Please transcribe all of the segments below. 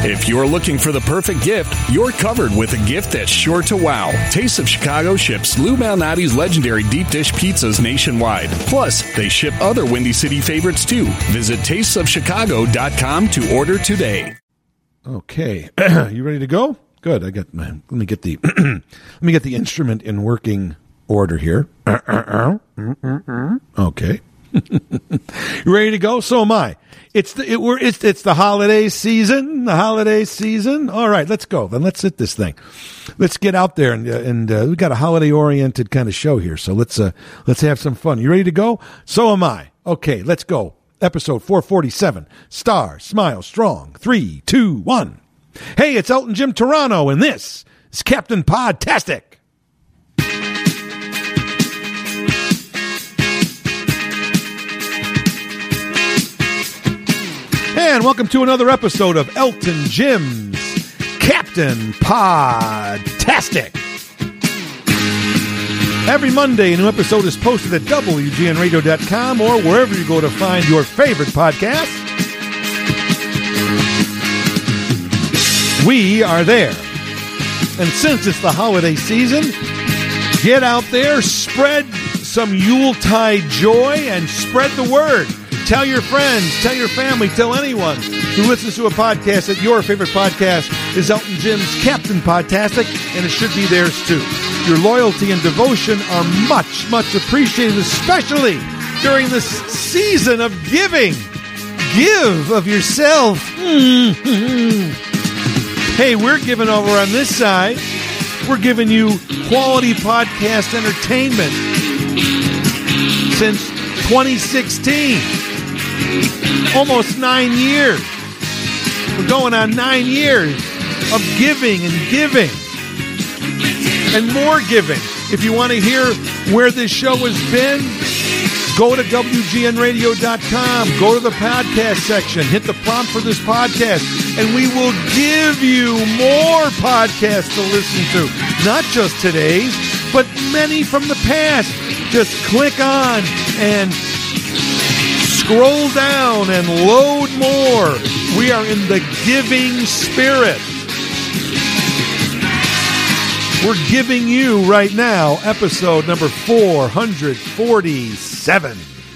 If you're looking for the perfect gift, you're covered with a gift that's sure to wow. Taste of Chicago ships Lou Malnati's legendary deep dish pizzas nationwide. Plus, they ship other Windy City favorites too. Visit tastesofchicago.com to order today. Okay, you ready to go? Good. Let me get the instrument in working order here. Okay. You ready to go? So am I. It's the holiday season. The holiday season. All right, let's go. Then let's hit this thing. Let's get out there and we got a holiday oriented kind of show here. So let's have some fun. You ready to go? So am I. Okay, let's go. Episode 447. Star, smile, strong. 3, 2, 1. Hey, it's Elton Jim Toronto, and this is Captain Podtastic. And welcome to another episode of Elton Jim's Captain Podtastic. Every Monday, a new episode is posted at WGNradio.com or wherever you go to find your favorite podcast. We are there. And since it's the holiday season, get out there, spread some Yuletide joy, and spread the word. Tell your friends, tell your family, tell anyone who listens to a podcast that your favorite podcast is Elton Jim's Captain Podtastic, and it should be theirs too. Your loyalty and devotion are much, much appreciated, especially during this season of giving. Give of yourself. Hey, we're giving over on this side. We're giving you quality podcast entertainment since 2016. Almost 9 years. We're going on 9 years of giving and giving. And more giving. If you want to hear where this show has been, go to WGNradio.com. Go to the podcast section. Hit the prompt for this podcast. And we will give you more podcasts to listen to. Not just today's, but many from the past. Just click on and scroll down and load more. We are in the giving spirit. We're giving you right now episode number 447.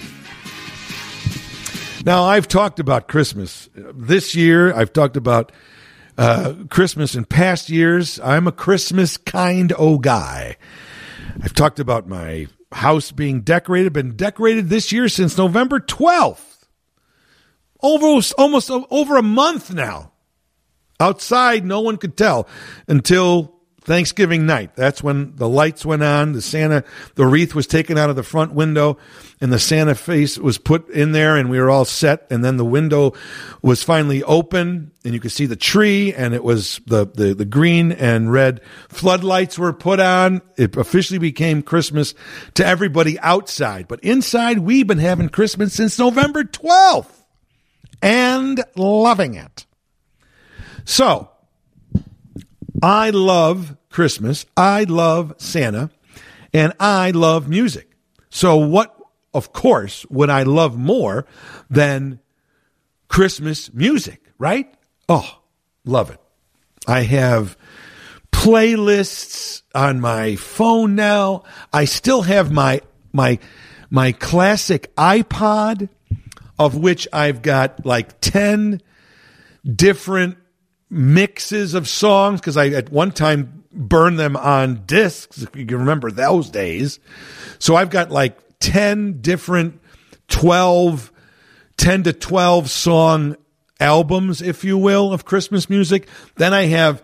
Now, I've talked about Christmas this year. I've talked about Christmas in past years. I'm a Christmas kind of guy. I've talked about my house being decorated, been decorated this year since November 12th. Almost over a month now. Outside, no one could tell until Thanksgiving night. That's when the lights went on, the wreath was taken out of the front window, and the Santa face was put in there, and we were all set. And then the window was finally open, and you could see the tree, and it was the green and red floodlights were put on. It officially became Christmas to everybody outside. But inside, we've been having Christmas since November 12th and loving it. So, I love Christmas, I love Santa, and I love music. So what, of course, would I love more than Christmas music, right? Oh, love it. I have playlists on my phone now. I still have my classic iPod, of which I've got like 10 different mixes of songs, because I at one time burned them on discs, if you can remember those days. So I've got like 10 different 10 to 12 song albums, if you will, of Christmas music. Then I have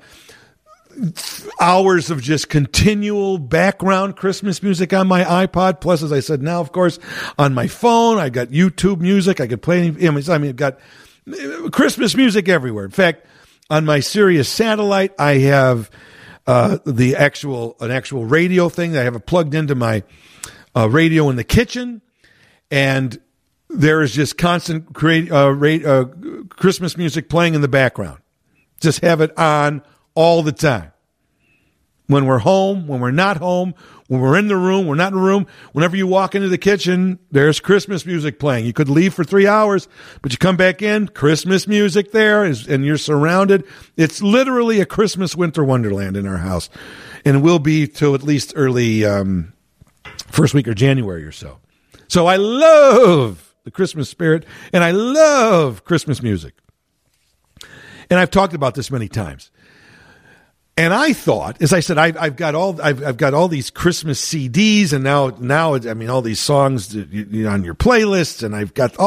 hours of just continual background Christmas music on my iPod. Plus, as I said, now, of course, on my phone, I got YouTube music. I could play I've got Christmas music everywhere. In fact, on my Sirius satellite, I have an actual radio thing that I have it plugged into my radio in the kitchen, and there is just constant Christmas music playing in the background. Just have it on all the time. when we're home, when we're not home, when we're in the room, we're not in the room. Whenever you walk into the kitchen, there's Christmas music playing. You could leave for 3 hours, but you come back in, Christmas music there, and you're surrounded. It's literally a Christmas winter wonderland in our house, and will be till at least early first week of January or so. So I love the Christmas spirit, and I love Christmas music. And I've talked about this many times. And I thought, as I said, I've got all these Christmas CDs, and now I mean all these songs on your playlists, and I've got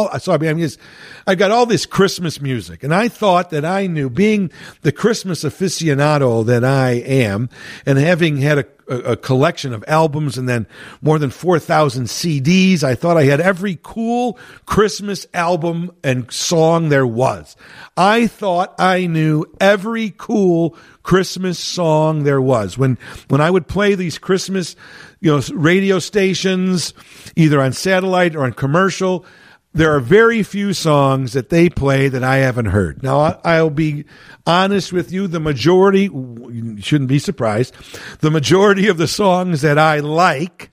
all this Christmas music, and I thought that I knew, being the Christmas aficionado that I am, and having had a collection of albums and then more than 4,000 CDs, I thought I had every cool Christmas album and song there was. I thought I knew every cool Christmas song there was. When I would play these Christmas, radio stations, either on satellite or on commercial, there are very few songs that they play that I haven't heard. Now, I'll be honest with you, the majority, you shouldn't be surprised, the majority of the songs that I like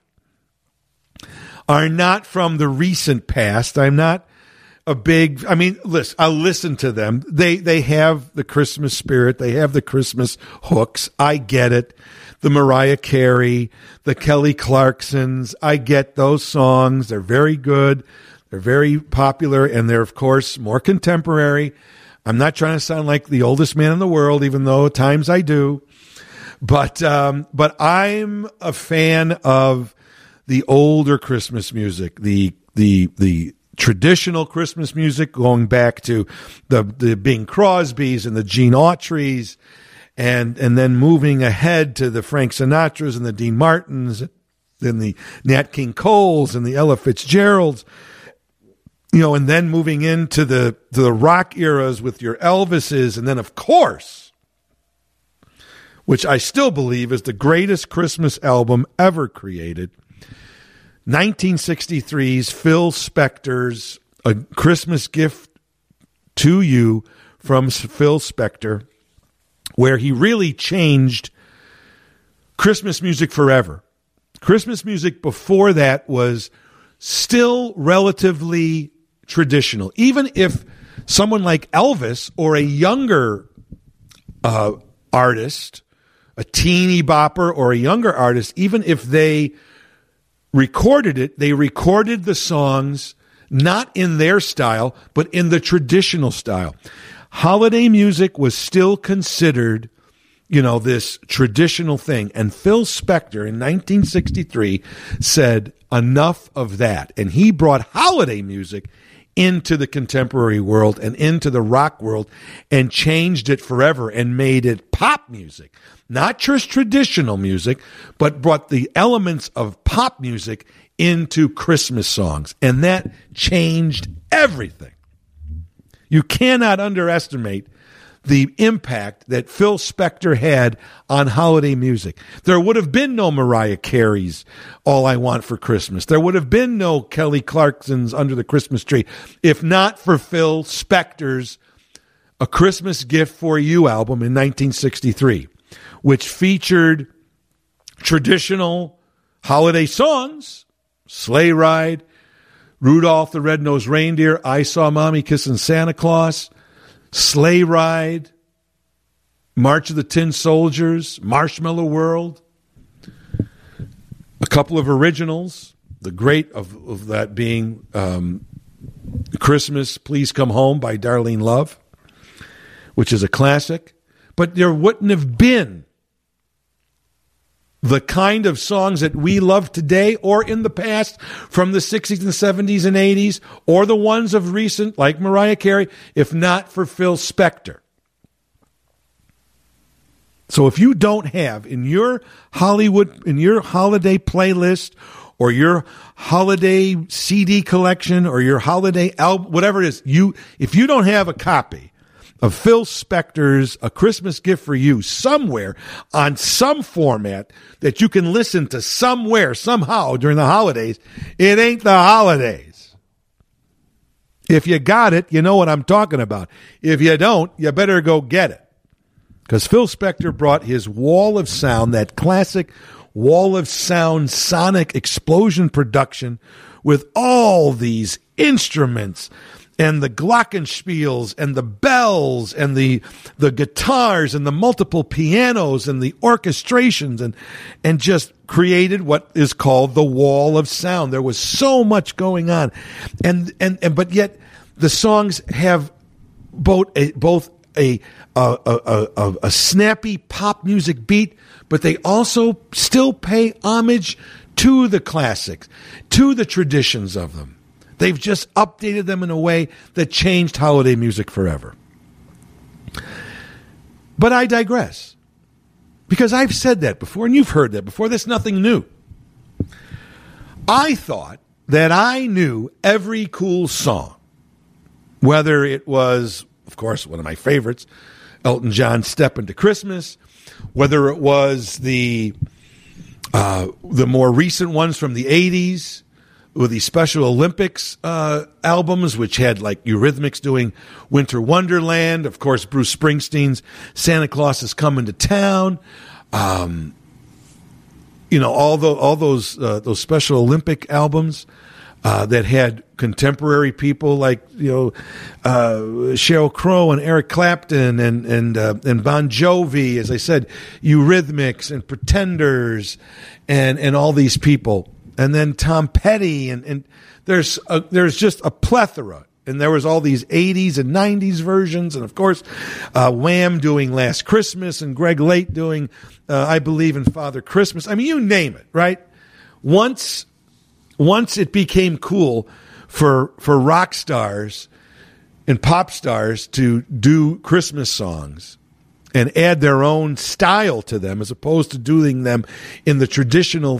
are not from the recent past. I'm not listen, I'll listen to them. They have the Christmas spirit. They have the Christmas hooks. I get it. The Mariah Carey, the Kelly Clarksons, I get those songs. They're very good. They're very popular, and they're, of course, more contemporary. I'm not trying to sound like the oldest man in the world, even though at times I do. But I'm a fan of the older Christmas music, the traditional Christmas music, going back to the Bing Crosbys and the Gene Autry's, and then moving ahead to the Frank Sinatras and the Dean Martins and the Nat King Coles and the Ella Fitzgeralds. And then moving into the rock eras with your Elvises, and then, of course, which I still believe is the greatest Christmas album ever created, 1963's Phil Spector's A Christmas Gift to You from Phil Spector, where he really changed Christmas music forever. Christmas music before that was still relatively traditional. Even if someone like Elvis or a younger artist, a teeny bopper or a younger artist, even if they recorded it, they recorded the songs not in their style, but in the traditional style. Holiday music was still considered, this traditional thing. And Phil Spector in 1963 said, enough of that. And he brought holiday music into the contemporary world and into the rock world and changed it forever and made it pop music. Not just traditional music, but brought the elements of pop music into Christmas songs. And that changed everything. You cannot underestimate the impact that Phil Spector had on holiday music. There would have been no Mariah Carey's All I Want for Christmas. There would have been no Kelly Clarkson's Under the Christmas Tree if not for Phil Spector's A Christmas Gift for You album in 1963, which featured traditional holiday songs, Sleigh Ride, Rudolph the Red-Nosed Reindeer, I Saw Mommy Kissing Santa Claus, Sleigh Ride, March of the Tin Soldiers, Marshmallow World, a couple of originals, the great of that being Christmas, Please Come Home by Darlene Love, which is a classic. But there wouldn't have been the kind of songs that we love today or in the past from the 60s and 70s and 80s, or the ones of recent, like Mariah Carey, if not for Phil Spector. So if you don't have in your holiday playlist or your holiday CD collection or your holiday album, whatever it is, if you don't have a copy of Phil Spector's A Christmas Gift for You somewhere on some format that you can listen to somewhere, somehow during the holidays, it ain't the holidays. If you got it, you know what I'm talking about. If you don't, you better go get it. because Phil Spector brought his wall of sound, that classic wall of sound sonic explosion production with all these instruments and the glockenspiels and the bells and the guitars and the multiple pianos and the orchestrations and just created what is called the wall of sound. There was so much going on, and but yet the songs have both a snappy pop music beat, but they also still pay homage to the classics, to the traditions of them. They've just updated them in a way that changed holiday music forever. But I digress, because I've said that before, and you've heard that before. That's nothing new. I thought that I knew every cool song, whether it was, of course, one of my favorites, Elton John's Step Into Christmas, whether it was the more recent ones from the 80s, with the Special Olympics albums, which had like Eurythmics doing Winter Wonderland, of course, Bruce Springsteen's Santa Claus is Coming to Town, all those Special Olympic albums that had contemporary people like Sheryl Crow and Eric Clapton and Bon Jovi, as I said, Eurythmics and Pretenders and all these people. And then Tom Petty, and there's just a plethora. And there was all these 80s and 90s versions, and of course, Wham doing Last Christmas, and Greg Lake doing I Believe in Father Christmas. I mean, you name it, right? Once it became cool for rock stars and pop stars to do Christmas songs and add their own style to them, as opposed to doing them in the traditional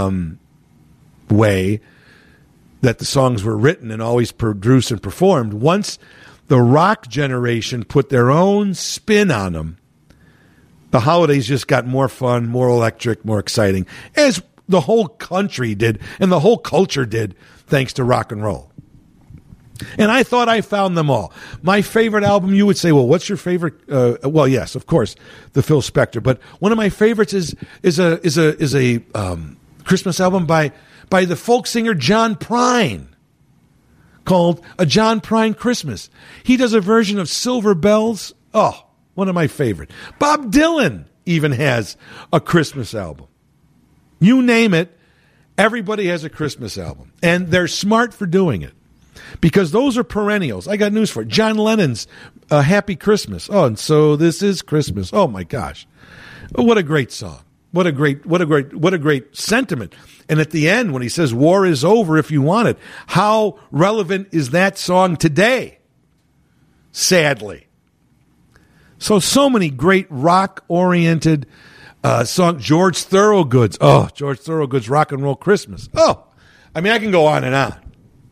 way that the songs were written and always produced and performed. Once the rock generation put their own spin on them, the holidays just got more fun, more electric, more exciting, as the whole country did and the whole culture did, thanks to rock and roll. And I thought I found them all. My favorite album, you would say, well, what's your favorite? Well, yes, of course, the Phil Spector. But one of my favorites is a Christmas album by the folk singer John Prine, called A John Prine Christmas. He does a version of Silver Bells. Oh, one of my favorite. Bob Dylan even has a Christmas album. You name it, everybody has a Christmas album. And they're smart for doing it, because those are perennials. I got news for you. John Lennon's Happy Christmas. Oh, and so this is Christmas. Oh my gosh. What a great song. What a great sentiment. And at the end, when he says war is over if you want it, how relevant is that song today? Sadly. So many great rock-oriented songs. George Thorogood's Rock and Roll Christmas. Oh, I mean, I can go on and on.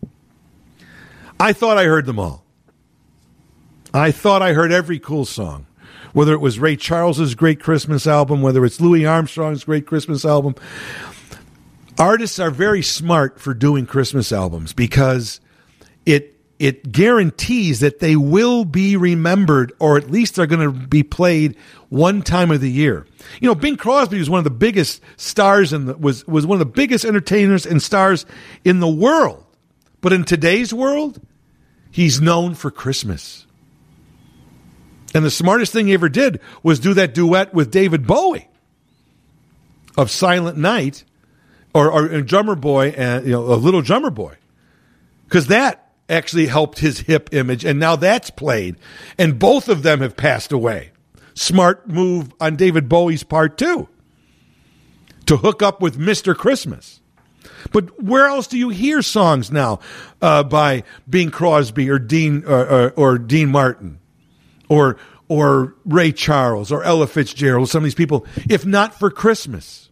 I thought I heard them all. I thought I heard every cool song. Whether it was Ray Charles's great Christmas album, whether it's Louis Armstrong's great Christmas album. Artists are very smart for doing Christmas albums, because it guarantees that they will be remembered, or at least they're going to be played one time of the year. Bing Crosby was one of the biggest stars and was one of the biggest entertainers and stars in the world. But in today's world, he's known for Christmas. And the smartest thing he ever did was do that duet with David Bowie of Silent Night, or Drummer Boy, and a Little Drummer Boy, because that actually helped his hip image, and now that's played, and both of them have passed away. Smart move on David Bowie's part too, to hook up with Mr. Christmas. But where else do you hear songs now by Bing Crosby or Dean Martin? Or Ray Charles, or Ella Fitzgerald, some of these people, if not for Christmas?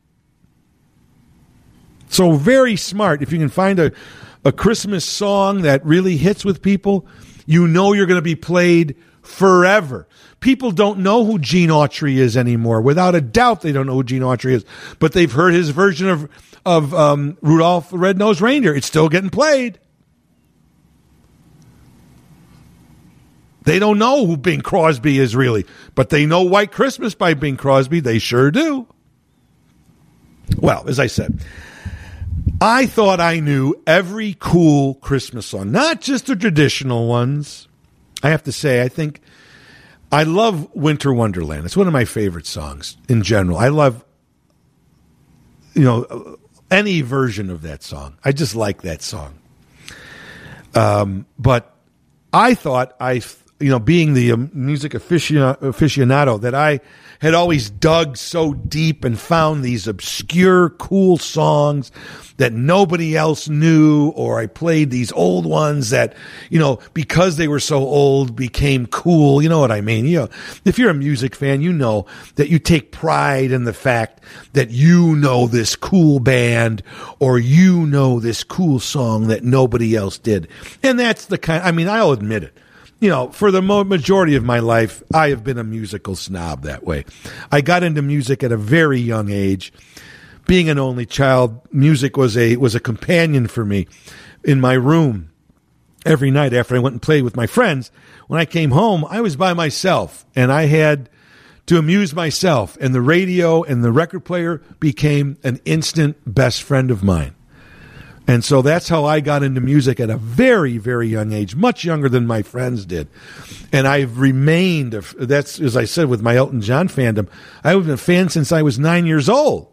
So very smart. If you can find a Christmas song that really hits with people, you're going to be played forever. People don't know who Gene Autry is anymore. Without a doubt, they don't know who Gene Autry is. But they've heard his version of Rudolph the Red-Nosed Reindeer. It's still getting played. They don't know who Bing Crosby is really, but they know White Christmas by Bing Crosby. They sure do. Well, as I said, I thought I knew every cool Christmas song, not just the traditional ones. I have to say, I think I love Winter Wonderland. It's one of my favorite songs in general. I love, any version of that song. I just like that song. But I thought being the music aficionado, that I had always dug so deep and found these obscure, cool songs that nobody else knew, or I played these old ones that, because they were so old, became cool. You know what I mean? If you're a music fan, you know that you take pride in the fact that you know this cool band, or you know this cool song that nobody else did. And that's the I'll admit it. For the majority of my life, I have been a musical snob that way. I got into music at a very young age. Being an only child, music was a companion for me in my room every night after I went and played with my friends. When I came home, I was by myself, and I had to amuse myself, and the radio and the record player became an instant best friend of mine. And so that's how I got into music at a very, very young age, much younger than my friends did. And I've remained, that's, as I said, with my Elton John fandom, I've been a fan since I was 9 years old.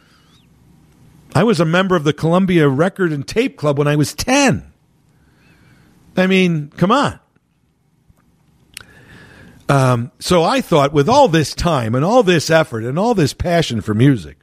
I was a member of the Columbia Record and Tape Club when I was 10. I mean, come on. So I thought, with all this time and all this effort and all this passion for music,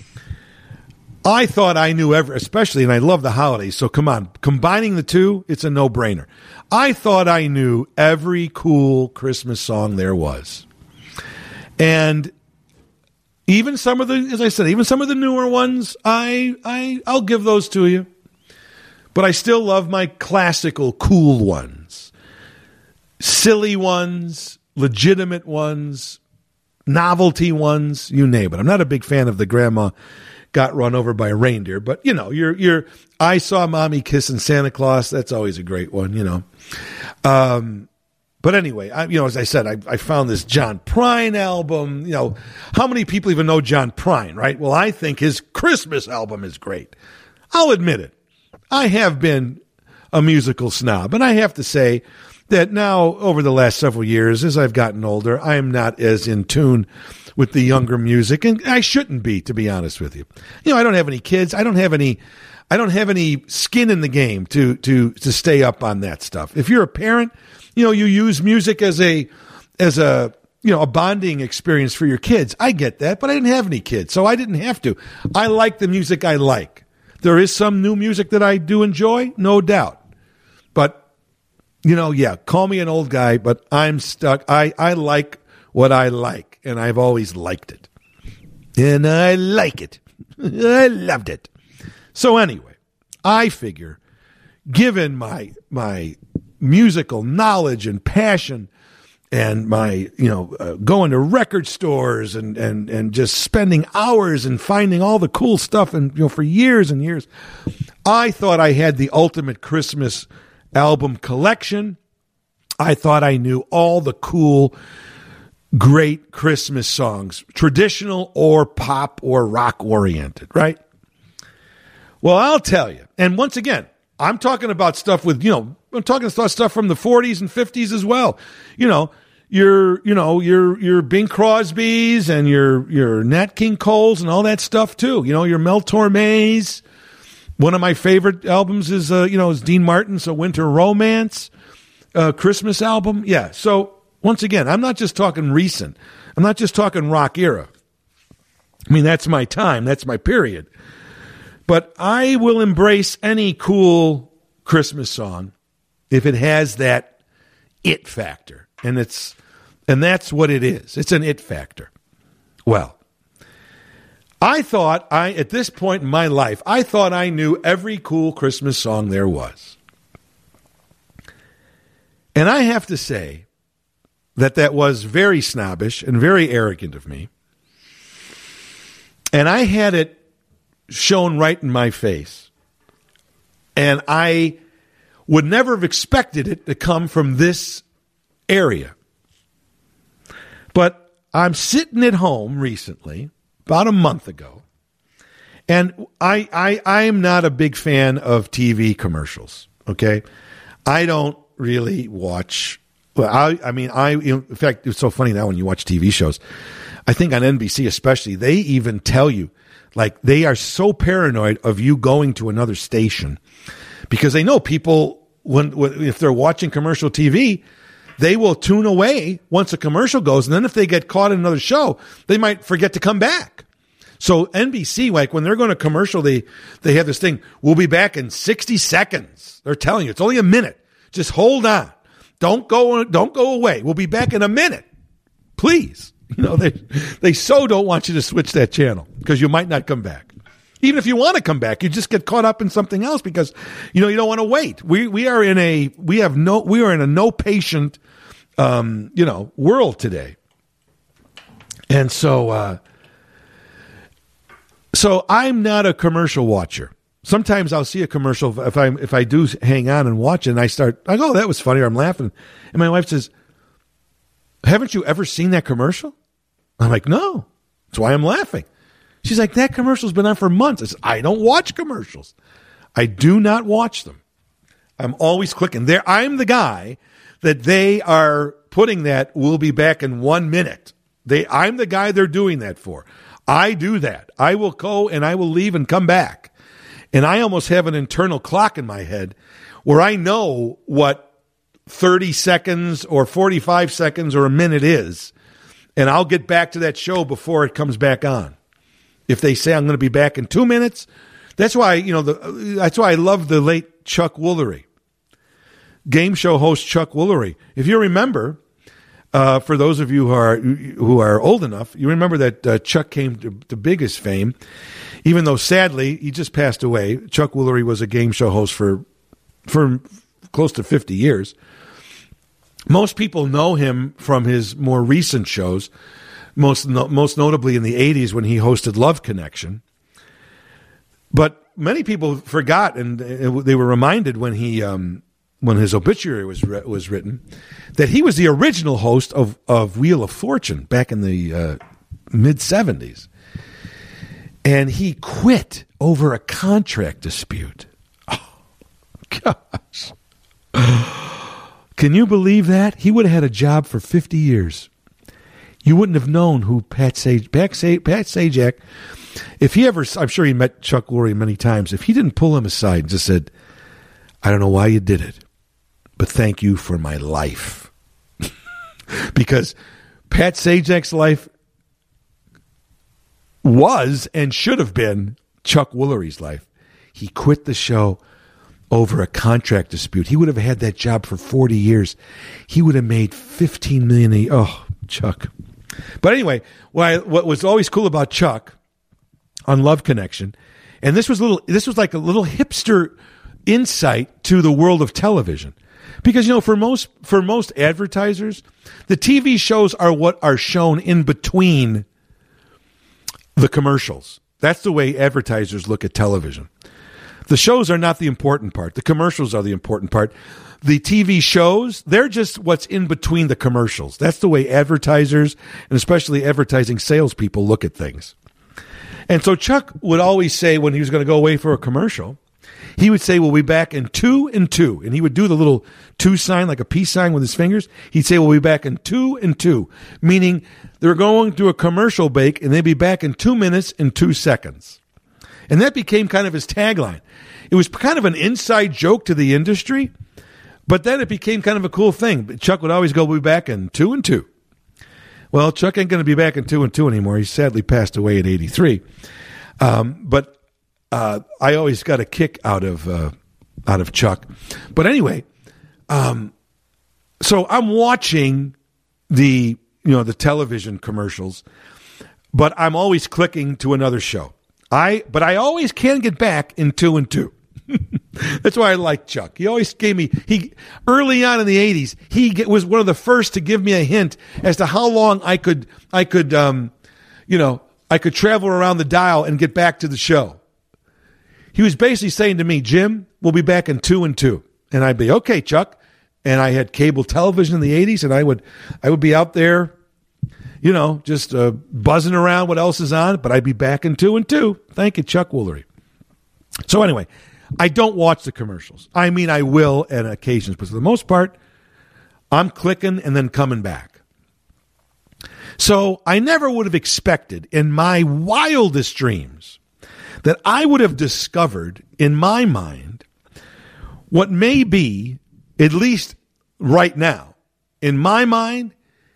I thought I knew especially, and I love the holidays, so come on, combining the two, it's a no-brainer. I thought I knew every cool Christmas song there was. And even some of the newer ones, I'll give those to you. But I still love my classical cool ones. Silly ones, legitimate ones, novelty ones, you name it. I'm not a big fan of the grandma got run over by a reindeer, but you're I Saw Mommy Kissing Santa Claus. That's always a great one, But anyway, as I said, I found this John Prine album. How many people even know John Prine, right? Well, I think his Christmas album is great. I'll admit it. I have been a musical snob, and I have to say that now, over the last several years, as I've gotten older, I am not as in tune with the younger music, and I shouldn't be, to be honest with you. I don't have any kids. I don't have any skin in the game to stay up on that stuff. If you're a parent, you use music as a bonding experience for your kids. I get that, but I didn't have any kids, so I didn't have to. I like the music I like. There is some new music that I do enjoy, no doubt. But, call me an old guy, but I'm stuck. I like what I like, and I've always liked it. And I like it. I loved it. So anyway, I figure, given my musical knowledge and passion, and my going to record stores and just spending hours and finding all the cool stuff, and for years and years, I thought I had the ultimate Christmas album collection. I thought I knew all the cool, great Christmas songs, traditional or pop or rock oriented, right? Well, I'll tell you. And once again, I'm talking about stuff with, I'm talking about stuff from the 40s and 50s as well. Your Bing Crosby's and your Nat King Cole's and all that stuff too. Your Mel Torme's. One of my favorite albums is Dean Martin's A Winter Romance Christmas album. Yeah. So once again, I'm not just talking recent. I'm not just talking rock era. I mean, that's my time. That's my period. But I will embrace any cool Christmas song if it has that it factor. And that's what it is. It's an it factor. Well, I thought at this point in my life, I thought I knew every cool Christmas song there was. And I have to say that was very snobbish and very arrogant of me. And I had it shown right in my face. And I would never have expected it to come from this area. But I'm sitting at home recently, about a month ago, and I am not a big fan of TV commercials, okay? I don't really watch. Well, in fact, it's so funny now when you watch TV shows. I think on NBC especially, they even tell you, like, they are so paranoid of you going to another station because they know people, if they're watching commercial TV, they will tune away once a commercial goes. And then if they get caught in another show, they might forget to come back. So NBC, like when they're going to commercial, they have this thing, we'll be back in 60 seconds. They're telling you, it's only a minute. Just hold on. Don't go away. We'll be back in a minute. Please. You know, they so don't want you to switch that channel because you might not come back. Even if you want to come back, you just get caught up in something else because, you know, you don't want to wait. We are in a no patient, world today. And so I'm not a commercial watcher. Sometimes I'll see a commercial if I do hang on and watch it and I go, oh, that was funny, or I'm laughing. And my wife says, haven't you ever seen that commercial? I'm like, no. That's why I'm laughing. She's like, that commercial's been on for months. I said, I don't watch commercials. I do not watch them. I'm always clicking there. I'm the guy that they are putting that we'll be back in 1 minute. I'm the guy they're doing that for. I do that. I will go and I will leave and come back. And I almost have an internal clock in my head where I know what 30 seconds or 45 seconds or a minute is. And I'll get back to that show before it comes back on. If they say I'm going to be back in 2 minutes, that's why, that's why I love the late Chuck Woolery. Game show host Chuck Woolery. If you remember, for those of you who are old enough, you remember that Chuck came to biggest fame, even though sadly he just passed away. Chuck Woolery was a game show host for close to 50 years. Most people know him from his more recent shows, most notably in the 80s when he hosted Love Connection. But many people forgot, and they were reminded when his obituary was written, that he was the original host of Wheel of Fortune back in the mid-'70s. And he quit over a contract dispute. Oh, gosh. Can you believe that? He would have had a job for 50 years. You wouldn't have known who Pat Sajak, if he ever, I'm sure he met Chuck Woolery many times, if he didn't pull him aside and just said, I don't know why you did it, but thank you for my life. Because Pat Sajak's life was and should have been Chuck Woolery's life. He quit the show over a contract dispute. He would have had that job for 40 years. He would have made $15 million a year. Oh, Chuck. But anyway, what was always cool about Chuck on Love Connection, and this was like a little hipster insight to the world of television. Because, for most advertisers, the TV shows are what are shown in between the commercials. That's the way advertisers look at television. The shows are not the important part. The commercials are the important part. The TV shows, they're just what's in between the commercials. That's the way advertisers, and especially advertising salespeople, look at things. And so Chuck would always say when he was going to go away for a commercial, he would say, we'll be back in 2 and 2. And he would do the little 2 sign, like a peace sign with his fingers. He'd say, we'll be back in 2 and 2, meaning they're going to a commercial break and they'd be back in 2 minutes and 2 seconds. And that became kind of his tagline. It was kind of an inside joke to the industry, but then it became kind of a cool thing. Chuck would always go, we'll be back in 2 and 2. Well, Chuck ain't going to be back in 2 and 2 anymore. He sadly passed away at 83. But I always got a kick out of Chuck. But anyway, so I'm watching the television commercials, but I'm always clicking to another show. But I always can get back in 2 and 2. That's why I like Chuck. He always gave me, early on in the 80s, he was one of the first to give me a hint as to how long I could travel around the dial and get back to the show. He was basically saying to me, Jim, we'll be back in 2 and 2. And I'd be, okay, Chuck. and I had cable television in the 80s, and I would be out there, just buzzing around what else is on, but I'd be back in 2 and 2. Thank you, Chuck Woolery. So anyway, I don't watch the commercials. I mean, I will at occasions, but for the most part, I'm clicking and then coming back. So I never would have expected in my wildest dreams that I would have discovered in my mind what may be, at least right now, in my mind,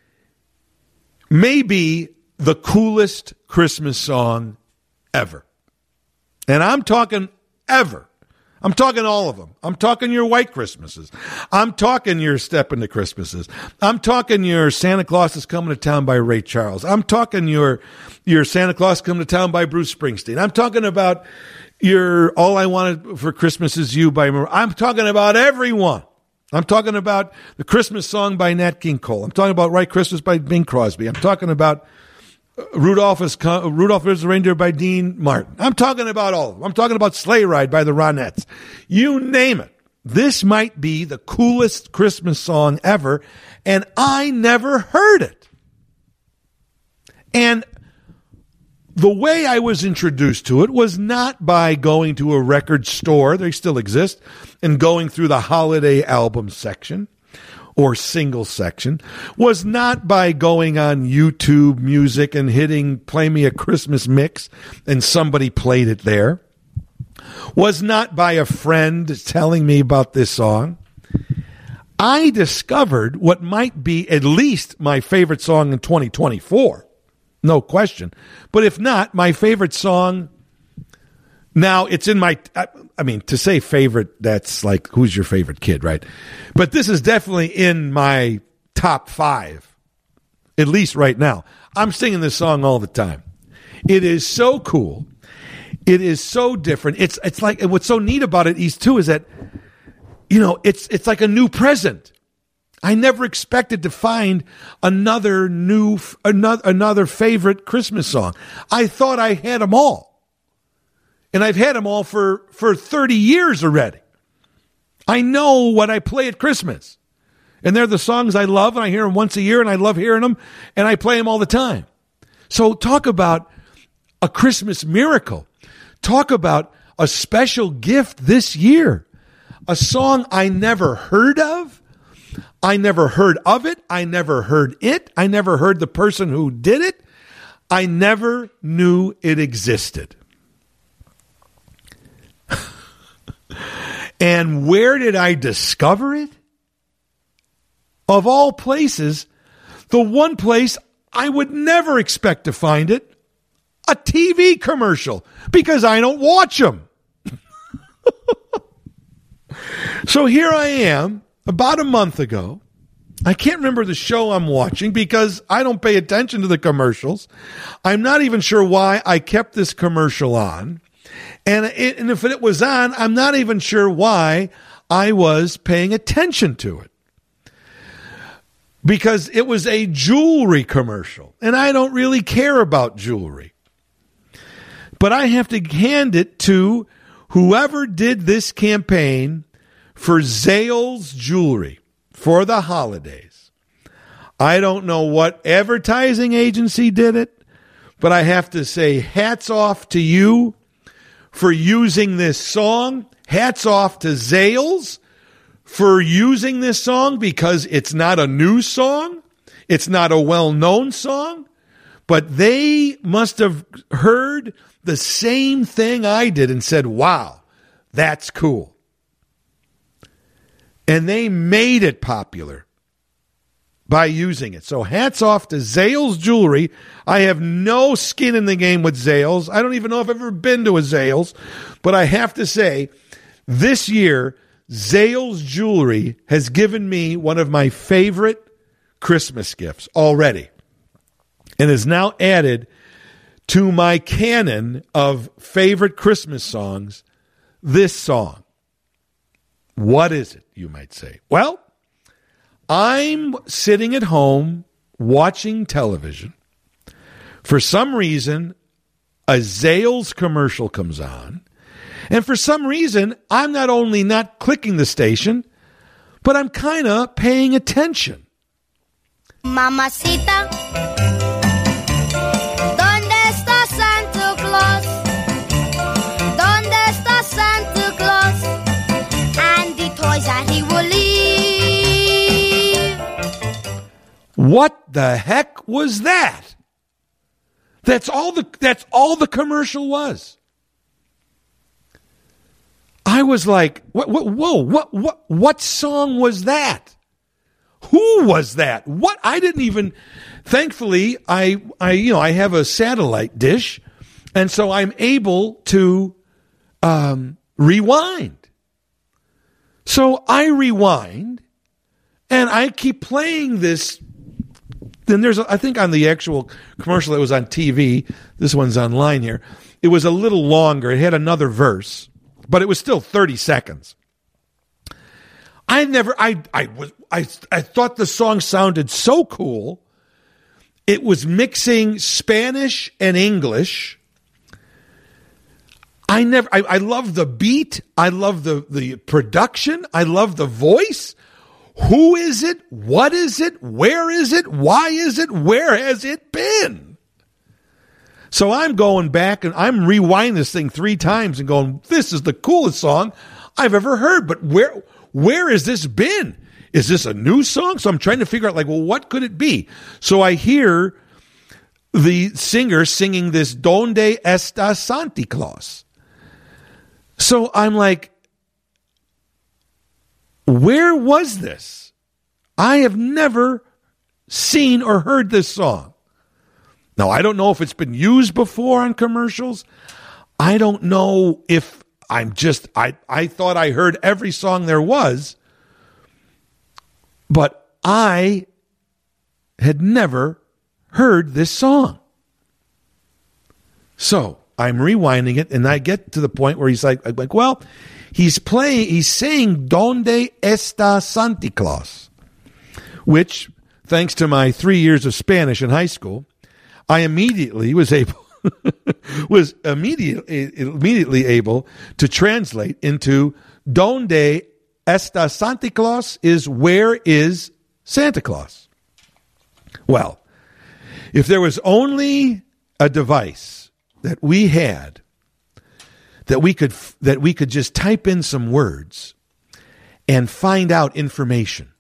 may be the coolest Christmas song ever. And I'm talking ever. I'm talking all of them. I'm talking your White Christmases. I'm talking your Step Into Christmases. I'm talking your Santa Claus is Coming to Town by Ray Charles. I'm talking your Santa Claus Coming to Town by Bruce Springsteen. I'm talking about your All I Wanted for Christmas Is You by Mariah. I'm talking about everyone. I'm talking about the Christmas song by Nat King Cole. I'm talking about White Christmas by Bing Crosby. I'm talking about Rudolph is the Reindeer by Dean Martin. I'm talking about all of them. I'm talking about Sleigh Ride by the Ronettes. You name it. This might be the coolest Christmas song ever, and I never heard it. And the way I was introduced to it was not by going to a record store, they still exist, and going through the holiday album section or single section, was not by going on YouTube Music and hitting Play Me a Christmas Mix and somebody played it there, was not by a friend telling me about this song. I discovered what might be at least my favorite song in 2024, no question. But if not, my favorite song, now it's in my, I mean, to say favorite, that's like, who's your favorite kid, right? But this is definitely in my top 5, at least right now. I'm singing this song all the time. It is so cool. It is so different. It's like, and what's so neat about it is too, is that, it's like a new present. I never expected to find another favorite Christmas song. I thought I had them all. And I've had them all for 30 years already. I know what I play at Christmas. And they're the songs I love, and I hear them once a year, and I love hearing them, and I play them all the time. So talk about a Christmas miracle. Talk about a special gift this year. A song I never heard of. I never heard of it. I never heard it. I never heard the person who did it. I never knew it existed. And where did I discover it? Of all places, the one place I would never expect to find it, a TV commercial, because I don't watch them. So here I am, about a month ago. I can't remember the show I'm watching because I don't pay attention to the commercials. I'm not even sure why I kept this commercial on. And if it was on, I'm not even sure why I was paying attention to it. Because it was a jewelry commercial. And I don't really care about jewelry. But I have to hand it to whoever did this campaign for Zales Jewelry for the holidays. I don't know what advertising agency did it, but I have to say hats off to you for using this song. Hats off to Zales for using this song, because it's not a new song. It's not a well-known song. But they must have heard the same thing I did and said, wow, that's cool. And they made it popular by using it. So hats off to Zales Jewelry. I have no skin in the game with Zales. I don't even know if I've ever been to a Zales. But I have to say, this year, Zales Jewelry has given me one of my favorite Christmas gifts already. And is now added to my canon of favorite Christmas songs, this song. What is it, you might say? Well, I'm sitting at home watching television. For some reason, a Zales commercial comes on. And for some reason, I'm not only not clicking the station, but but I'm kind of paying attention. Mamacita, ¿dónde está Santa Claus? ¿Dónde está Santa Claus? And the toys that he will leave. What the heck was that? That's all the commercial was. I was like, what song was that? Who was that? What? I didn't even, thankfully, I have a satellite dish, and so I'm able to rewind. So I rewind, and I keep playing this. Then I think on the actual commercial that was on TV, this one's online here, it was a little longer. It had another verse, but it was still 30 seconds. I thought the song sounded so cool. It was mixing Spanish and English. I love the beat. I love the production. I love the voice. Who is it? What is it? Where is it? Why is it? Where has it been? So I'm going back and I'm rewinding this thing 3 times and going, this is the coolest song I've ever heard. But where has this been? Is this a new song? So I'm trying to figure out, what could it be? So I hear the singer singing this Donde Está Santa Claus? So I'm like, where was this? I have never seen or heard this song. Now, I don't know if it's been used before on commercials. I don't know if I thought I heard every song there was, but I had never heard this song. So I'm rewinding it, and I get to the point where he's like, he's saying Donde Está Santa Claus, which, thanks to my 3 years of Spanish in high school, I immediately was immediately able to translate into Donde Está Santa Claus is where is Santa Claus. Well, if there was only a device that we had that we could just type in some words and find out information.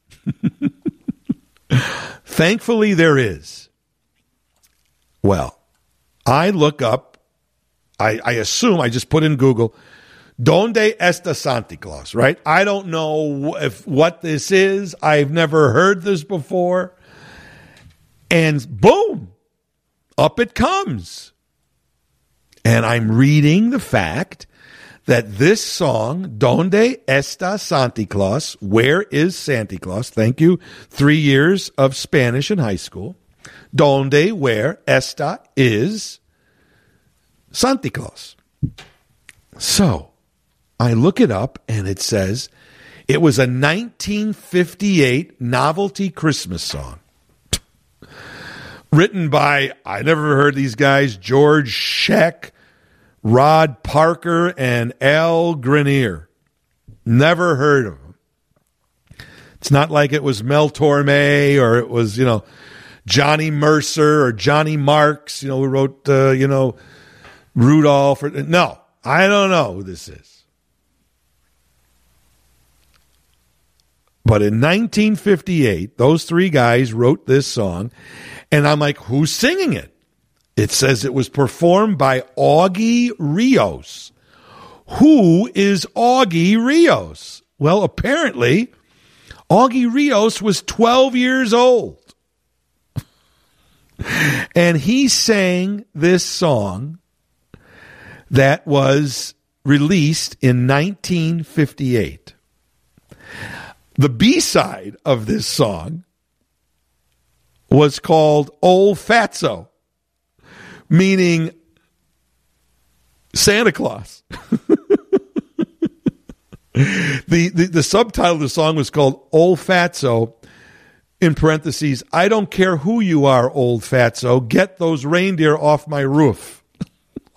Thankfully, there is. Well, I look up, I assume I just put in Google, Donde Está Santa Claus, right? I don't know what this is. I've never heard this before. And boom, up it comes. And I'm reading the fact that this song, Donde Está Santa Claus, where is Santa Claus? Thank you. 3 years of Spanish in high school. Donde, where, esta is Santa Claus. So I look it up and it says it was a 1958 novelty Christmas song. Written by, I never heard these guys, George Sheck, Rod Parker, and Al Grenier. Never heard of them. It's not like it was Mel Torme or it was, Johnny Mercer or Johnny Marks, who wrote, Rudolph. No, I don't know who this is. But in 1958, those 3 guys wrote this song, and I'm like, who's singing it? It says it was performed by Augie Rios. Who is Augie Rios? Well, apparently, Augie Rios was 12 years old. And he sang this song that was released in 1958. The B-side of this song was called Old Fatso, meaning Santa Claus. The subtitle of the song was called Old Fatso, in parentheses, I don't care who you are, Old Fatso, get those reindeer off my roof.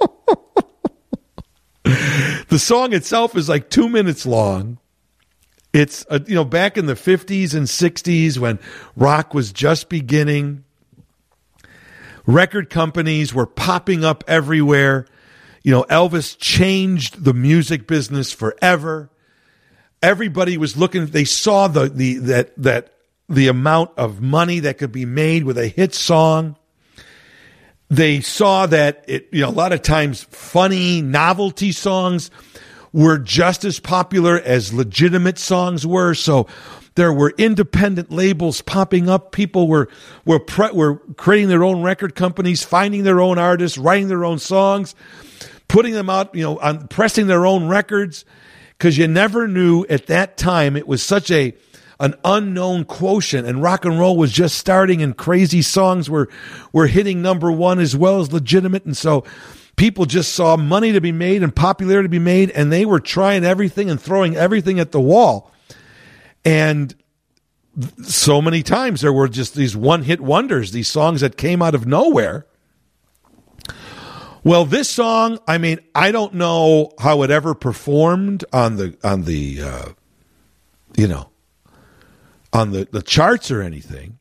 The song itself is like 2 minutes long, It's, back in the 50s and 60s when rock was just beginning, record companies were popping up everywhere. Elvis changed the music business forever. Everybody was looking, they saw the amount of money that could be made with a hit song. They saw that a lot of times funny novelty songs were just as popular as legitimate songs were. So there were independent labels popping up. People were creating their own record companies, finding their own artists, writing their own songs, putting them out, pressing their own records. Because you never knew at that time. It was such an unknown quotient, and rock and roll was just starting, and crazy songs were hitting number one as well as legitimate. And so people just saw money to be made and popularity to be made, and they were trying everything and throwing everything at the wall. And so many times there were just these one-hit wonders, these songs that came out of nowhere. Well, this song, I don't know how it ever performed on the charts or anything.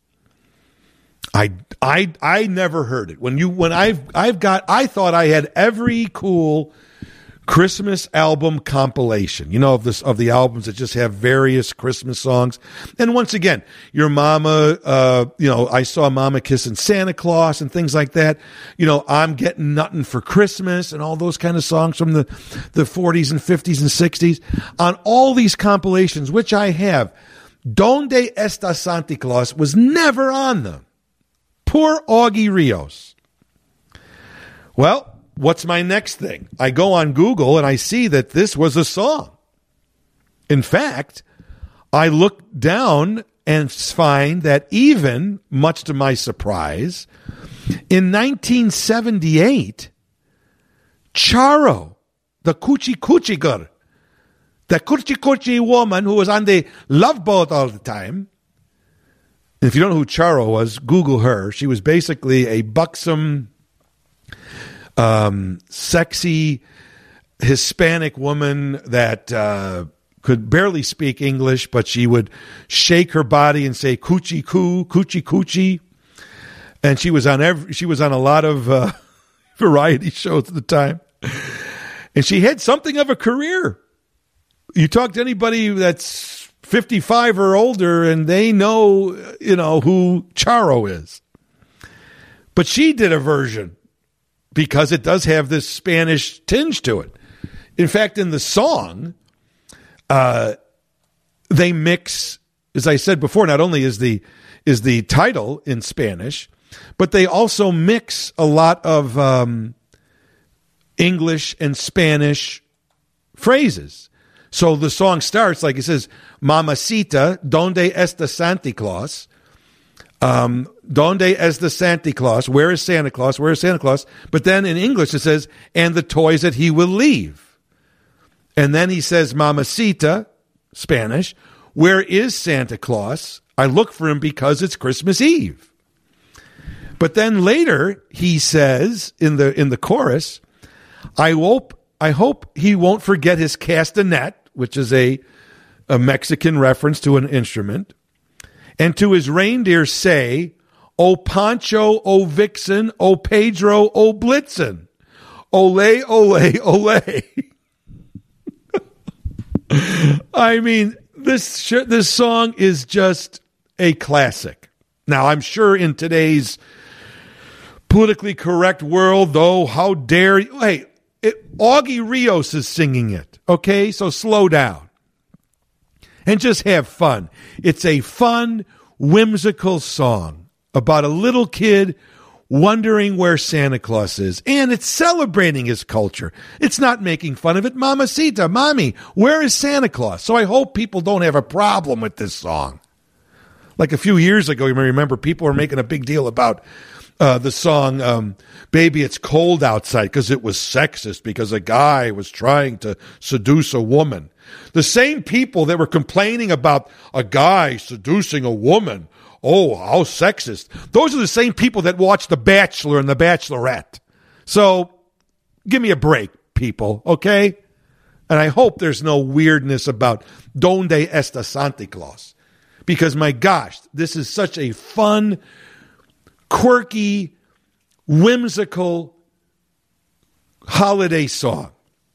I never heard it. I thought I had every cool Christmas album compilation, of the albums that just have various Christmas songs. And once again, your mama, I saw Mama Kissing Santa Claus and things like that. I'm Getting Nothing for Christmas and all those kind of songs from the 40s and 50s and 60s. On all these compilations, which I have, Donde Está Santa Claus was never on them. Poor Augie Rios. Well, what's my next thing? I go on Google and I see that this was a song. In fact, I look down and find that even, much to my surprise, in 1978, Charo, the Coochie Coochie girl, the Coochie Coochie woman who was on the Love Boat all the time. If you don't know who Charo was, Google her. She was basically a buxom, sexy Hispanic woman that could barely speak English, but she would shake her body and say "coochie coo, coochie coochie," and she was on a lot of variety shows at the time, and she had something of a career. You talk to anybody that's 55 or older, and they know who Charo is. But she did a version because it does have this Spanish tinge to it. In fact, in the song, they mix, as I said before, not only is the title in Spanish, but they also mix a lot of English and Spanish phrases. So the song starts like it says, "Mamacita, ¿dónde está Santa Claus?" "Dónde está Santa Claus?" Where is Santa Claus? Where is Santa Claus? But then in English it says, "and the toys that he will leave." And then he says, "Mamacita," Spanish, "where is Santa Claus? I look for him because it's Christmas Eve." But then later he says in the chorus, I hope he won't forget his castanet," which is a Mexican reference to an instrument, "and to his reindeer say, O Pancho, O Vixen, O Pedro, O Blitzen, ole, ole, ole." This song is just a classic. Now, I'm sure in today's politically correct world, though, how dare you? Hey, Augie Rios is singing it, okay? So slow down and just have fun. It's a fun, whimsical song about a little kid wondering where Santa Claus is, and it's celebrating his culture. It's not making fun of it. "Mamacita, mommy, where is Santa Claus?" So I hope people don't have a problem with this song. Like a few years ago, you may remember people were making a big deal about the song "Baby, It's Cold Outside" because it was sexist, because a guy was trying to seduce a woman. The same people that were complaining about a guy seducing a woman, oh, how sexist, those are the same people that watch The Bachelor and The Bachelorette. So give me a break, people, okay? And I hope there's no weirdness about Donde está Santa Claus? Because, my gosh, this is such a fun, quirky, whimsical holiday song.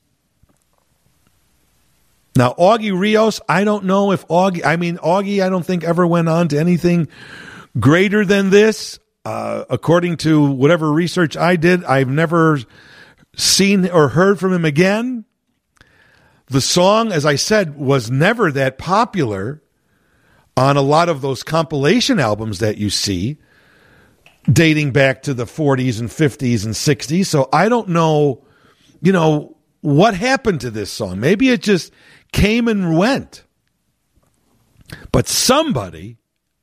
Now, Augie Rios, I don't know if Augie, I don't think ever went on to anything greater than this. According to whatever research I did, I've never seen or heard from him again. The song, as I said, was never that popular on a lot of those compilation albums that you see, dating back to the 40s and 50s and 60s. So I don't know, what happened to this song. Maybe it just came and went. But somebody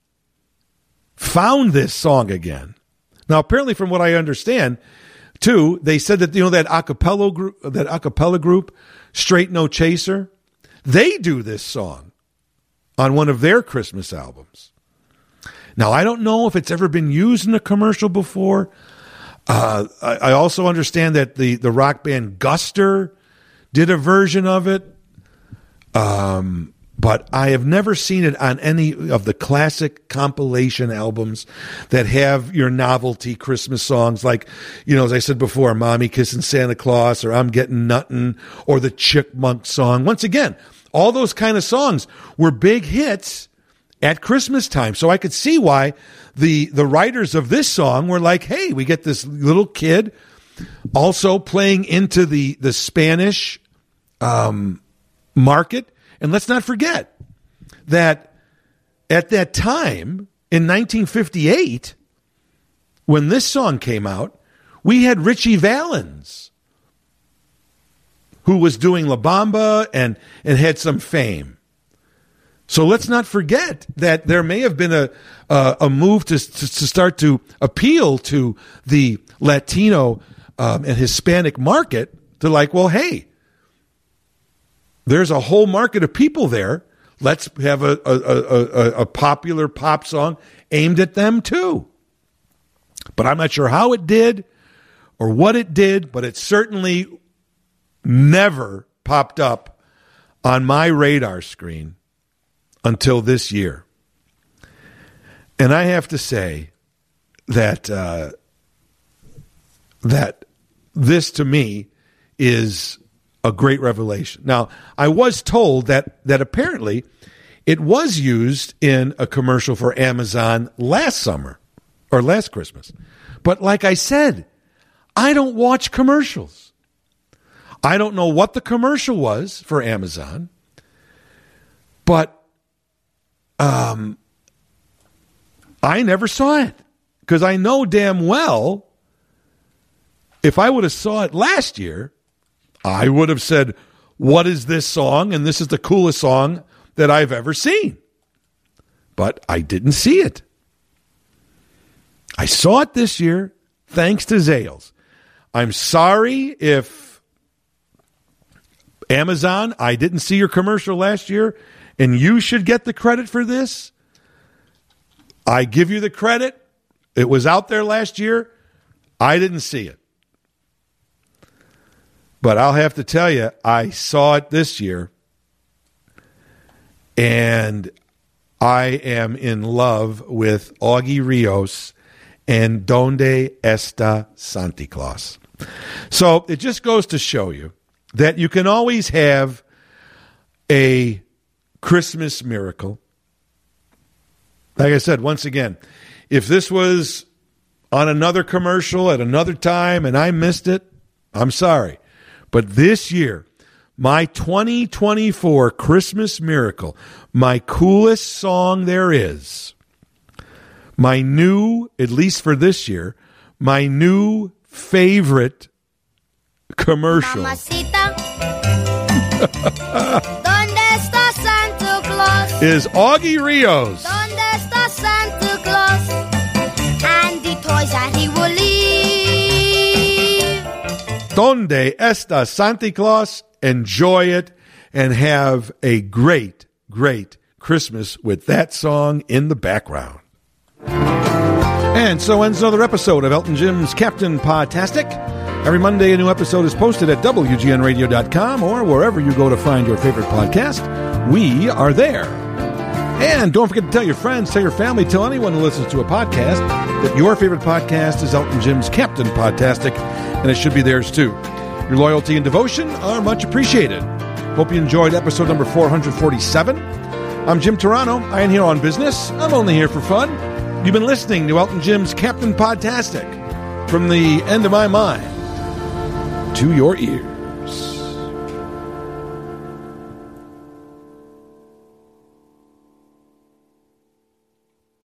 found this song again. Now, apparently, from what I understand, too, they said that that acapella group, Straight No Chaser, they do this song on one of their Christmas albums. Now, I don't know if it's ever been used in a commercial before. I also understand that the rock band Guster did a version of it. But I have never seen it on any of the classic compilation albums that have your novelty Christmas songs like, as I said before, Mommy Kissing Santa Claus, or I'm Getting Nuttin', or the Chickmunk song. Once again, all those kind of songs were big hits at Christmas time. So I could see why the writers of this song were like, hey, we get this little kid also playing into the Spanish market. And let's not forget that at that time, in 1958, when this song came out, we had Richie Valens, who was doing La Bamba and had some fame. So let's not forget that there may have been a move to start to appeal to the Latino and Hispanic market to like, well, hey, there's a whole market of people there. Let's have a popular pop song aimed at them too. But I'm not sure how it did or what it did, but it certainly never popped up on my radar screen until this year. And I have to say that that this to me is a great revelation. Now, I was told that apparently it was used in a commercial for Amazon last summer or last Christmas. But like I said, I don't watch commercials. I don't know what the commercial was for Amazon, but I never saw it because I know damn well if I would have saw it last year, I would have said, what is this song? And this is the coolest song that I've ever seen. But I didn't see it. I saw it this year, thanks to Zales. I'm sorry if Amazon, I didn't see your commercial last year, and you should get the credit for this. I give you the credit. It was out there last year. I didn't see it. But I'll have to tell you, I saw it this year, and I am in love with Augie Rios and Donde Está Santa Claus. So it just goes to show you that you can always have a Christmas miracle. Like I said, once again, if this was on another commercial at another time and I missed it, I'm sorry. But this year, my 2024 Christmas miracle, my coolest song there is, my new, at least for this year, my new favorite commercial. Mamacita, ¿dónde está Santa Claus? Is Augie Rios. ¿Dónde está Santa Claus? And the toys that he will leave. Donde está Santa Claus? Enjoy it and have a great, great Christmas with that song in the background. And so ends another episode of Elton Jim's Captain Podtastic. Every Monday, a new episode is posted at WGNradio.com or wherever you go to find your favorite podcast. We are there. And don't forget to tell your friends, tell your family, tell anyone who listens to a podcast that your favorite podcast is Elton Jim's Captain Podtastic, and it should be theirs too. Your loyalty and devotion are much appreciated. Hope you enjoyed episode number 447. I'm Jim Turano. I am here on business. I'm only here for fun. You've been listening to Elton Jim's Captain Podtastic. From the end of my mind to your ears.